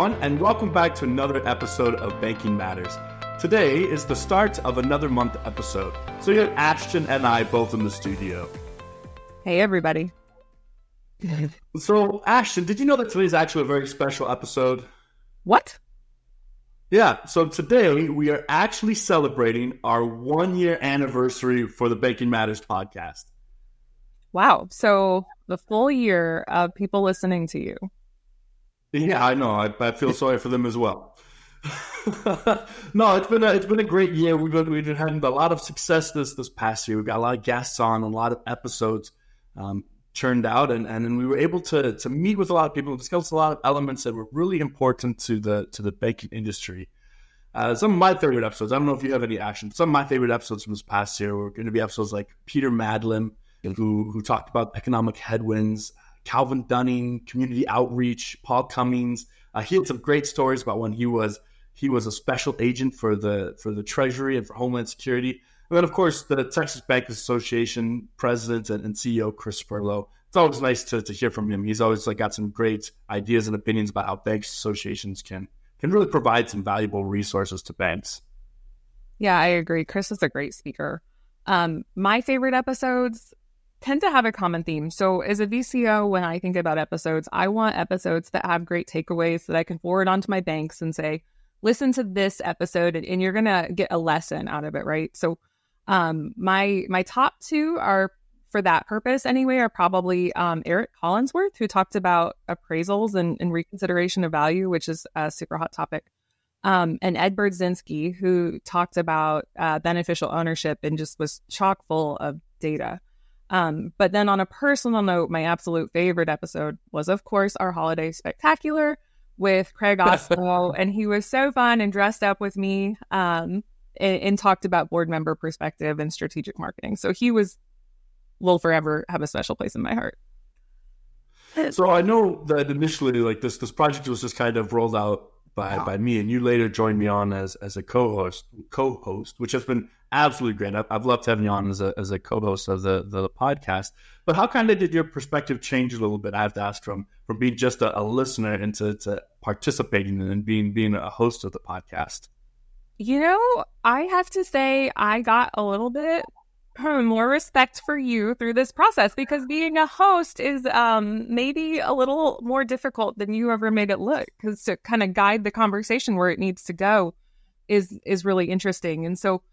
everyone, and welcome back to another episode of Banking Matters. Today is the start of another month episode. So you have Ashton and I both in the studio. Hey, everybody. So, Ashton, did you know that today is actually a very special episode? What? Yeah, so today we are actually celebrating our 1-year anniversary for the Banking Matters podcast. Wow. So the full year of people listening to you. Yeah, I know. I feel sorry for them as well. No, it's been a great year. We've been having a lot of success this past year. We've got a lot of guests on, a lot of episodes churned out, and then we were able to meet with a lot of people, discuss a lot of elements that were really important to the banking industry. Some of my favorite episodes, I don't know if you have any action, some of my favorite episodes from this past year were going to be episodes like Peter Madlin, who talked about economic headwinds, Calvin Dunning, community outreach, Paul Cummings. He had some great stories about when he was a special agent for the Treasury and for Homeland Security. And then, of course, the Texas Bankers Association president and CEO, Chris Furlow. It's always nice to hear from him. He's always got some great ideas and opinions about how banks associations can really provide some valuable resources to banks. Yeah, I agree. Chris is a great speaker. My favorite episodes tend to have a common theme. So as a VCO, when I think about episodes, I want episodes that have great takeaways that I can forward onto my banks and say, listen to this episode and you're going to get a lesson out of it, right? So my top two are, for that purpose anyway, are probably Eric Collinsworth, who talked about appraisals and reconsideration of value, which is a super hot topic. And Ed Berdzinski, who talked about beneficial ownership and just was chock full of data. But then on a personal note, my absolute favorite episode was, of course, our holiday spectacular with Craig Oslo. And he was so fun and dressed up with me and talked about board member perspective and strategic marketing. So he will forever have a special place in my heart. So I know that initially, this project was just kind of rolled out by me, and you later joined me on as a co-host, which has been absolutely great. I've loved having you on as a co-host of the podcast. But how kind of did your perspective change a little bit? I have to ask, from being just a listener into participating and being a host of the podcast. You know, I have to say I got a little bit more respect for you through this process, because being a host is maybe a little more difficult than you ever made it look, because to kind of guide the conversation where it needs to go is really interesting. And so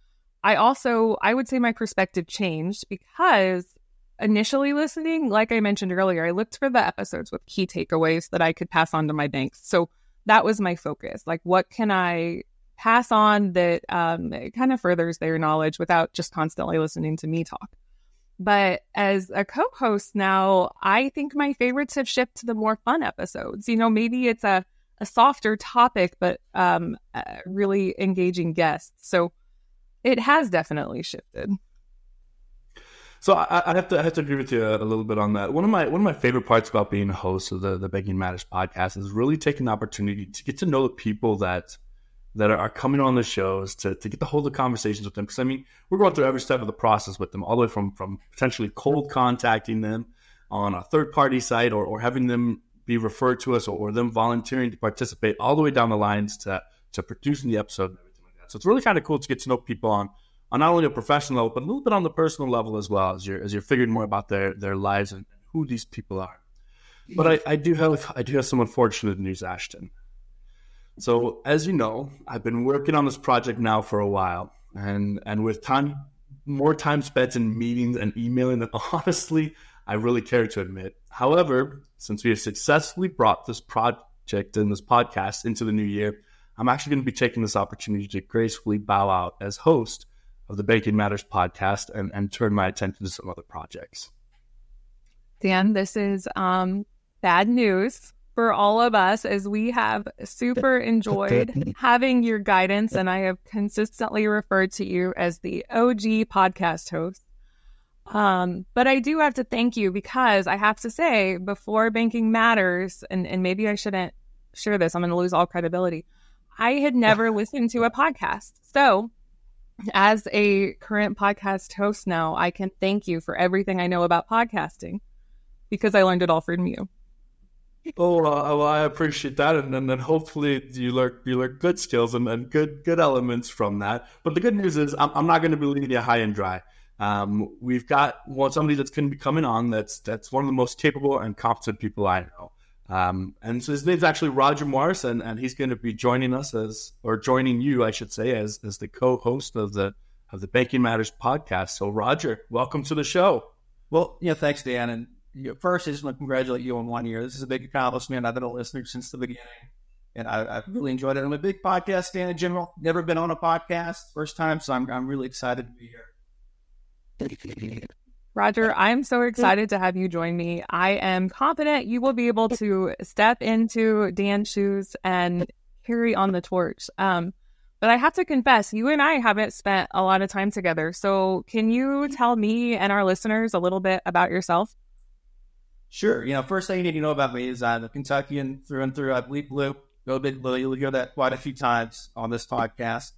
I would say my perspective changed, because initially listening, like I mentioned earlier, I looked for the episodes with key takeaways that I could pass on to my banks. So that was my focus. Like, what can I pass on that kind of furthers their knowledge without just constantly listening to me talk? But as a co-host now, I think my favorites have shifted to the more fun episodes. You know, maybe it's a softer topic, but really engaging guests. So it has definitely shifted. So I have to agree with you a little bit on that. One of my favorite parts about being a host of the Banking Matters podcast is really taking the opportunity to get to know the people that are coming on the shows, to get to hold the conversations with them. Because, I mean, we're going through every step of the process with them, all the way from potentially cold contacting them on a third-party site or having them be referred to us, or them volunteering to participate, all the way down the lines to producing the episode and everything like that. So it's really kind of cool to get to know people on not only a professional level, but a little bit on the personal level as well, as you're figuring more about their lives and who these people are. But I do have some unfortunate news, Ashton. So, as you know, I've been working on this project now for a while, and with more time spent in meetings and emailing than honestly I really care to admit. However, since we have successfully brought this project and this podcast into the new year, I'm actually going to be taking this opportunity to gracefully bow out as host of the Banking Matters podcast and turn my attention to some other projects. Dan, this is bad news for all of us, as we have super enjoyed having your guidance, and I have consistently referred to you as the OG podcast host. But I do have to thank you, because I have to say, before Banking Matters, and maybe I shouldn't share this, I'm going to lose all credibility, I had never listened to a podcast. So as a current podcast host now, I can thank you for everything I know about podcasting, because I learned it all from you. Well, I appreciate that, and then hopefully you learn good skills and good elements from that. But the good news is, I'm not going to be leaving you high and dry. We've got somebody that's going to be coming on that's one of the most capable and competent people I know. And so his name's actually Roger Morris, and he's going to be joining us joining you, I should say, as the co-host of the Banking Matters podcast. So, Roger, welcome to the show. Well, thanks, Dan. And first, I just want to congratulate you on 1 year. This is a big accomplishment. I've been a listener since the beginning, and I've really enjoyed it. I'm a big podcast fan in general. Never been on a podcast, first time, so I'm really excited to be here. Roger, I'm so excited to have you join me. I am confident you will be able to step into Dan's shoes and carry on the torch. But I have to confess, you and I haven't spent a lot of time together. So can you tell me and our listeners a little bit about yourself? Sure. First thing you need to know about me is I'm a Kentuckian through and through. I bleed blue. Go Big Blue. You'll hear that quite a few times on this podcast.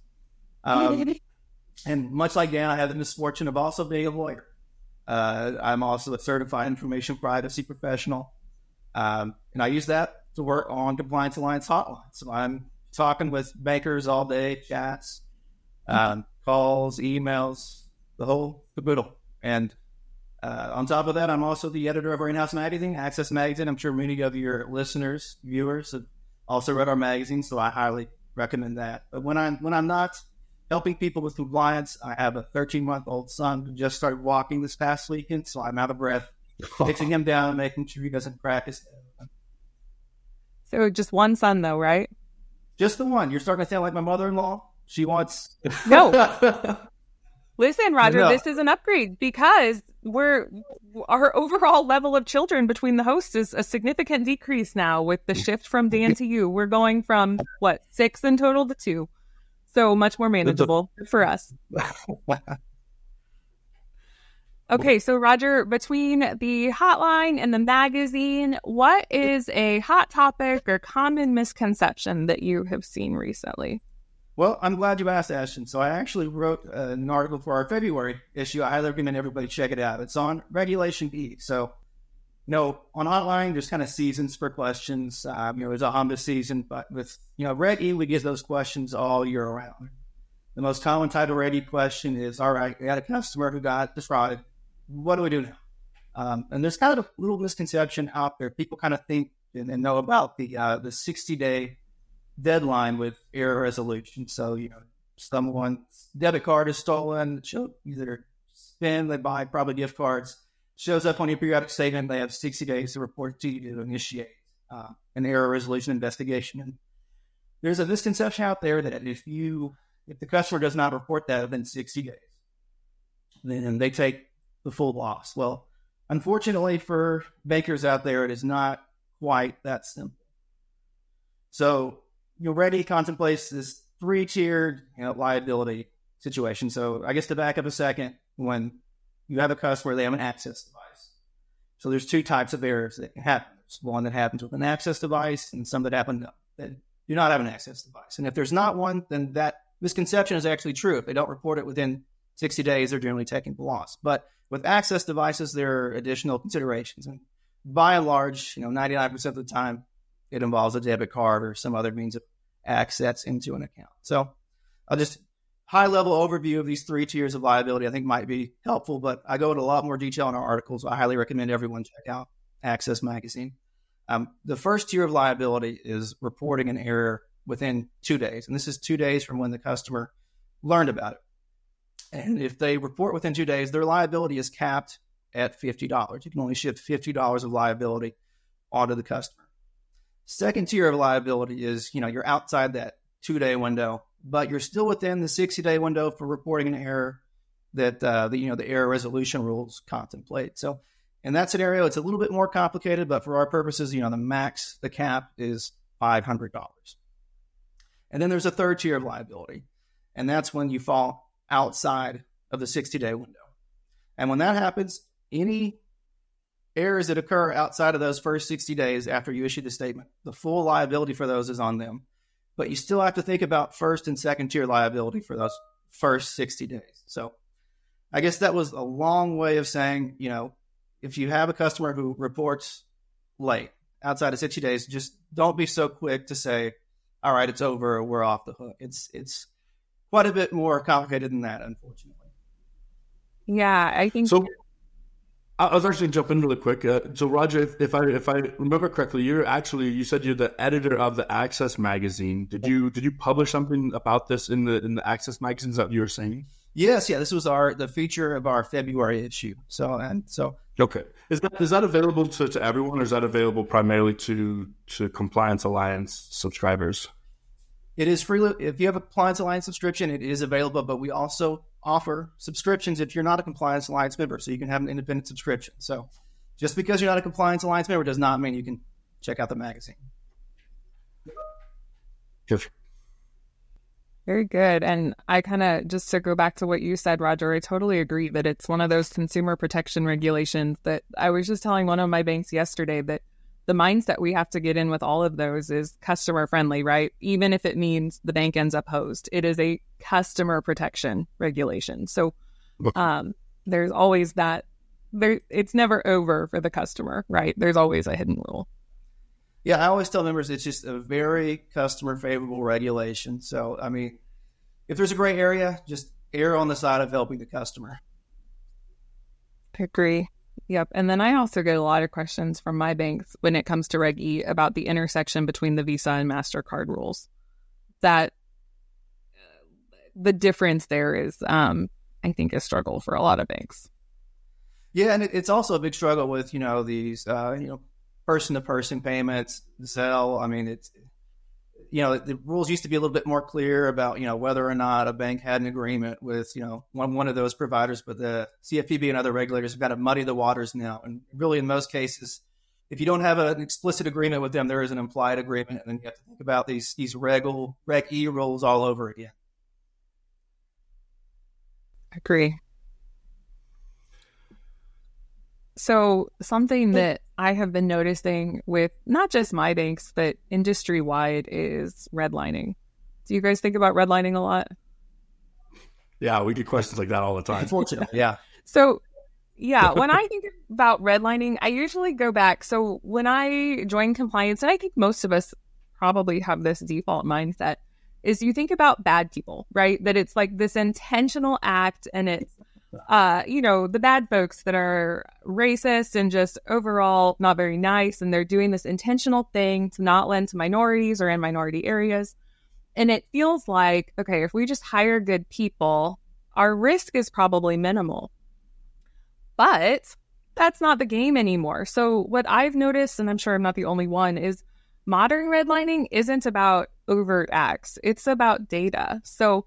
And much like Dan, I have the misfortune of also being a lawyer. I'm also a certified information privacy professional. And I use that to work on Compliance Alliance hotline. So I'm talking with bankers all day, chats, calls, emails, the whole caboodle. And on top of that, I'm also the editor of our in-house magazine, Access Magazine. I'm sure many of your listeners, viewers have also read our magazine, so I highly recommend that. But when I'm not helping people with compliance, I have a 13-month-old son who just started walking this past weekend, so I'm out of breath, fixing him down, making sure he doesn't crack his head. So just one son, though, right? Just the one. You're starting to sound like my mother-in-law. She wants... No. Listen, Roger, no. This is an upgrade because our overall level of children between the hosts is a significant decrease now with the shift from Dan to you. We're going from, 6 in total to 2. So much more manageable for us. Okay, so Roger, between the hotline and the magazine, what is a hot topic or common misconception that you have seen recently? Well, I'm glad you asked, Ashton. So I actually wrote an article for our February issue. I highly recommend everybody check it out. It's on Regulation E. So, on hotline, there's kind of seasons for questions. There's a Honda season, but with, Reg E, we get those questions all year round. The most common type of Reg E question is, all right, we had a customer who got defrauded. What do we do now? And there's kind of a little misconception out there. People kind of think and know about the 60-day deadline with error resolution. So, someone's debit card is stolen, either spend, they buy probably gift cards, shows up on your periodic statement, they have 60 days to report to you to initiate an error resolution investigation. And there's a misconception out there that if the customer does not report that within 60 days, then they take the full loss. Well, unfortunately for bankers out there, it is not quite that simple. So, Reg E contemplates this 3-tiered liability situation. So I guess to back up a second, when you have a customer, they have an access device. So there's 2 types of errors that can happen. There's one that happens with an access device and some that happen that do not have an access device. And if there's not one, then that misconception is actually true. If they don't report it within 60 days, they're generally taking the loss. But with access devices, there are additional considerations. And by and large, 99% of the time, it involves a debit card or some other means of access into an account. So I'll just high-level overview of these 3 tiers of liability I think might be helpful, but I go into a lot more detail in our articles. I highly recommend everyone check out Access Magazine. The first tier of liability is reporting an error within 2 days, and this is 2 days from when the customer learned about it. And if they report within 2 days, their liability is capped at $50. You can only shift $50 of liability onto the customer. Second tier of liability is, you're outside that 2-day window, but you're still within the 60-day window for reporting an error that the error resolution rules contemplate. So in that scenario, it's a little bit more complicated, but for our purposes, the cap is $500. And then there's a third tier of liability, and that's when you fall outside of the 60-day window. And when that happens, any errors that occur outside of those first 60 days after you issue the statement, the full liability for those is on them. But you still have to think about first and second tier liability for those first 60 days. So I guess that was a long way of saying, if you have a customer who reports late outside of 60 days, just don't be so quick to say, all right, it's over, we're off the hook. It's quite a bit more complicated than that, unfortunately. Yeah, I think so. I was actually jumping really quick. So, Roger, if I remember correctly, you said you're the editor of the Access magazine. Did you publish something about this in the Access magazines that you were saying? Yes, yeah. This was the feature of our February issue. So okay, is that available to everyone, or is that available primarily to Compliance Alliance subscribers? It is free. If you have a Compliance Alliance subscription, it is available, but we also offer subscriptions if you're not a Compliance Alliance member, so you can have an independent subscription. So just because you're not a Compliance Alliance member does not mean you can check out the magazine. Yes. Very good. And I kind of, just to go back to what you said, Roger, I totally agree that it's one of those consumer protection regulations that I was just telling one of my banks yesterday that the mindset we have to get in with all of those is customer friendly, right? Even if it means the bank ends up hosed, it is a customer protection regulation. So there's always that. It's never over for the customer, right? There's always a hidden rule. Yeah, I always tell members it's just a very customer favorable regulation. So, I mean, if there's a gray area, just err on the side of helping the customer. I agree. Yep. And then I also get a lot of questions from my banks when it comes to Reg E about the intersection between the Visa and MasterCard rules. That the difference there is, I think, a struggle for a lot of banks. Yeah, and it's also a big struggle with, these, person-to-person payments, Zelle. I mean, it's, the rules used to be a little bit more clear about, whether or not a bank had an agreement with, one of those providers, but the CFPB and other regulators have got to muddy the waters now. And really, in most cases, if you don't have an explicit agreement with them, there is an implied agreement. And then you have to think about these Reg E rules all over again. Agree. So something that I have been noticing with not just my banks, but industry-wide is redlining. Do you guys think about redlining a lot? Yeah, we get questions like that all the time. Unfortunately, yeah. So, yeah, when I think about redlining, I usually go back. So when I joined compliance, and I think most of us probably have this default mindset, is you think about bad people, right? That it's like this intentional act, and it's the bad folks that are racist and just overall not very nice. And they're doing this intentional thing to not lend to minorities or in minority areas. And it feels like, okay, if we just hire good people, our risk is probably minimal. But that's not the game anymore. So what I've noticed, and I'm sure I'm not the only one, is modern redlining isn't about overt acts. It's about data. So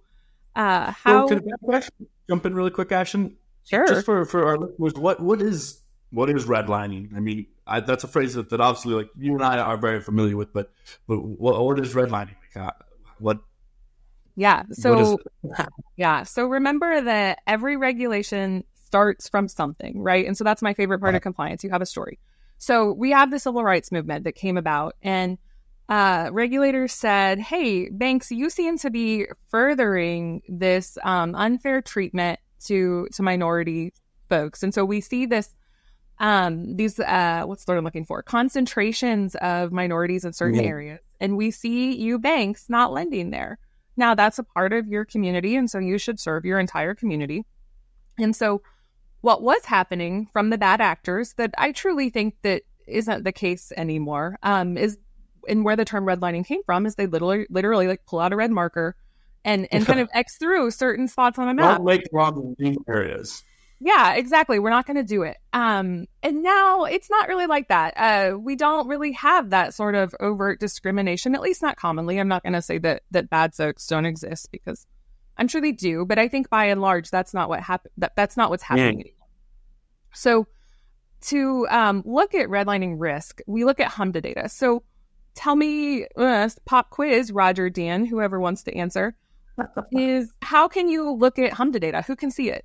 jump in really quick, Ashton? Sure. Just for our listeners, what is redlining? I mean, that's a phrase that obviously, like, you and I are very familiar with, but what is redlining? What? Yeah. So So remember that every regulation starts from something, right? And so that's my favorite part of compliance. You have a story. So we have the civil rights movement that came about, and regulators said, hey, banks, you seem to be furthering this unfair treatment to minority folks. And so we see this, what's the word I'm looking for? Concentrations of minorities in certain areas. And we see you banks not lending there. Now, that's a part of your community, and so you should serve your entire community. And so what was happening from the bad actors that I truly think that isn't the case anymore, is, and where the term redlining came from, is they literally like pull out a red marker and kind of X through certain spots on a map. Don't make wrong areas. Yeah, exactly. We're not going to do it. And now it's not really like that. We don't really have that sort of overt discrimination, at least not commonly. I'm not going to say that bad folks don't exist, because I'm sure they do. But I think by and large, that's not what happened. That's not what's happening anymore. So to look at redlining risk, we look at HMDA data. So tell me, pop quiz, Roger, Dan, whoever wants to answer, is how can you look at HMDA data? Who can see it?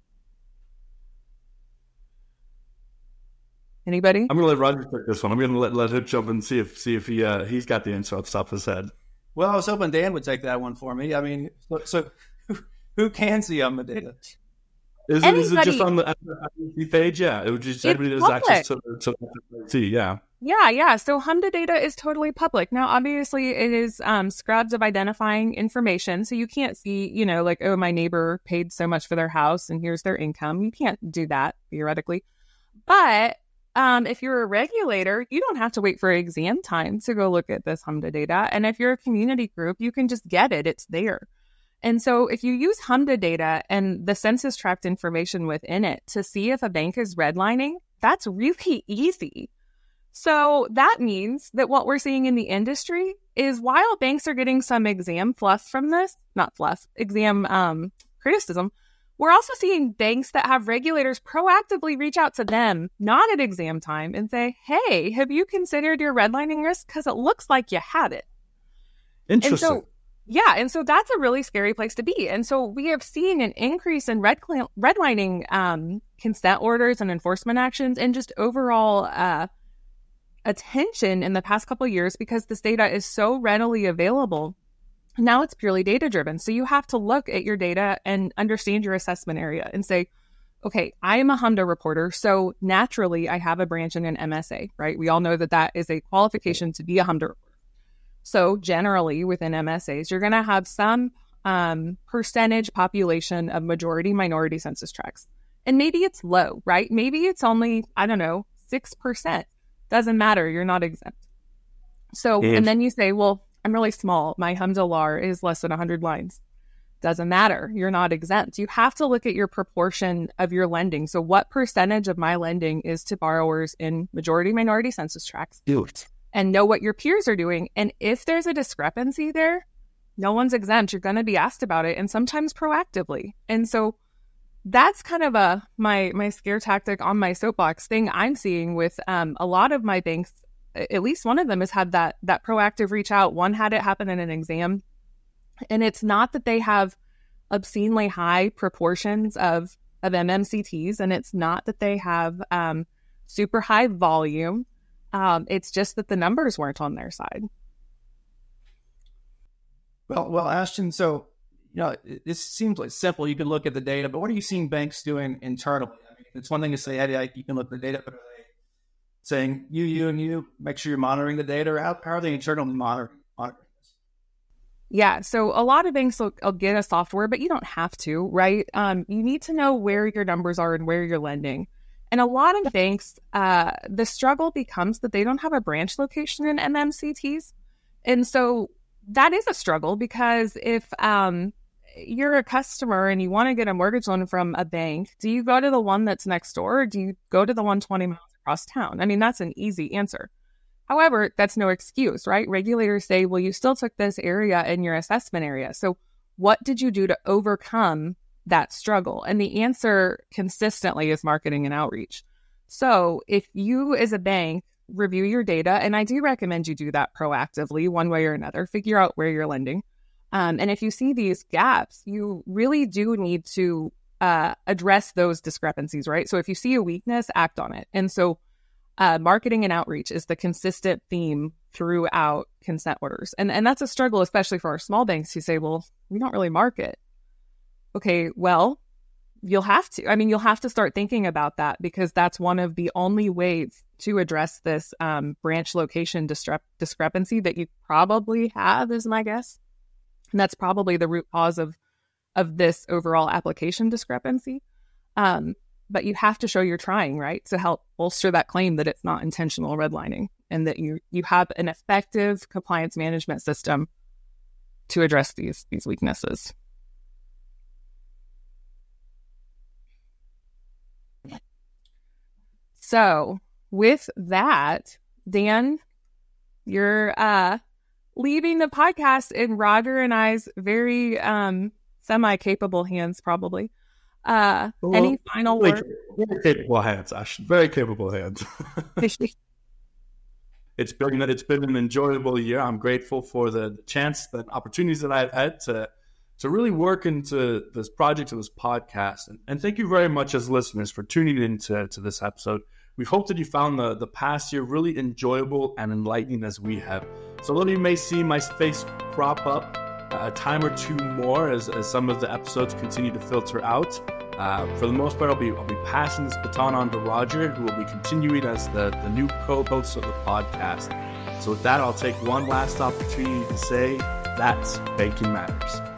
Anybody? I'm going to let Roger take this one. I'm going to let him jump and see if he's got the answer off the top of his head. Well, I was hoping Dan would take that one for me. I mean, so who can see HMDA data? Is it just on the page? Yeah, it would just anybody that has access to see. Yeah. Yeah. So HMDA data is totally public. Now, obviously, it is scrubs of identifying information. So you can't see, like, oh, my neighbor paid so much for their house and here's their income. You can't do that, theoretically. But if you're a regulator, you don't have to wait for exam time to go look at this HMDA data. And if you're a community group, you can just get it. It's there. And so if you use HMDA data and the census tract information within it to see if a bank is redlining, that's really easy. So that means that what we're seeing in the industry is while banks are getting some exam fluff from this, not fluff, exam criticism, we're also seeing banks that have regulators proactively reach out to them, not at exam time, and say, hey, have you considered your redlining risk? Because it looks like you had it. Interesting. And so that's a really scary place to be. And so we have seen an increase in redlining consent orders and enforcement actions and just overall attention in the past couple of years because this data is so readily available. Now it's purely data driven. So you have to look at your data and understand your assessment area and say, okay, I am a HMDA reporter. So naturally I have a branch in an MSA, right? We all know that is a qualification to be a HMDA reporter. So generally within MSAs, you're going to have some percentage population of majority minority census tracts. And maybe it's low, right? Maybe it's only, 6%. Doesn't matter. You're not exempt. So, and then you say, well, I'm really small. My HMDA LAR is less than 100 lines. Doesn't matter. You're not exempt. You have to look at your proportion of your lending. So what percentage of my lending is to borrowers in majority minority census tracts? And know what your peers are doing. And if there's a discrepancy there, no one's exempt. You're going to be asked about it, and sometimes proactively. And so that's kind of my scare tactic on my soapbox thing I'm seeing with a lot of my banks. At least one of them has had that proactive reach out. One had it happen in an exam. And it's not that they have obscenely high proportions of MMCTs, and it's not that they have super high volume. It's just that the numbers weren't on their side. Well, Ashton, so, this seems like simple. You can look at the data, but what are you seeing banks doing internally? I mean, it's one thing to say, hey, you can look at the data, but are they saying you, make sure you're monitoring the data? Or how are they internally monitoring this? Yeah, so a lot of banks will get a software, but you don't have to, right? You need to know where your numbers are and where you're lending. And a lot of banks, the struggle becomes that they don't have a branch location in MMCTs. And so that is a struggle because if you're a customer and you want to get a mortgage loan from a bank, do you go to the one that's next door or do you go to the one 20 miles across town? I mean, that's an easy answer. However, that's no excuse, right? Regulators say, well, you still took this area in your assessment area. So what did you do to overcome that struggle? And the answer consistently is marketing and outreach. So if you as a bank review your data, and I do recommend you do that proactively one way or another, figure out where you're lending. And if you see these gaps, you really do need to address those discrepancies, right? So if you see a weakness, act on it. And so marketing and outreach is the consistent theme throughout consent orders. And that's a struggle, especially for our small banks who say, well, we don't really market. Okay, well, you'll have to start thinking about that because that's one of the only ways to address this branch location discrepancy that you probably have, is my guess. And that's probably the root cause of this overall application discrepancy. But you have to show you're trying, right, to help bolster that claim that it's not intentional redlining and that you have an effective compliance management system to address these weaknesses. So with that, Dan, you're leaving the podcast in Roger and I's very semi-capable hands, probably. Any final words? Very capable hands, Ash. Very capable hands. It's been an enjoyable year. I'm grateful for the chance, the opportunities that I've had to really work into this project, to this podcast. And thank you very much as listeners for tuning in to this episode. We hope that you found the past year really enjoyable and enlightening as we have. So although you may see my face crop up a time or two more as some of the episodes continue to filter out, For the most part, I'll be passing this baton on to Roger, who will be continuing as the new co-host of the podcast. So with that, I'll take one last opportunity to say that's Banking Matters.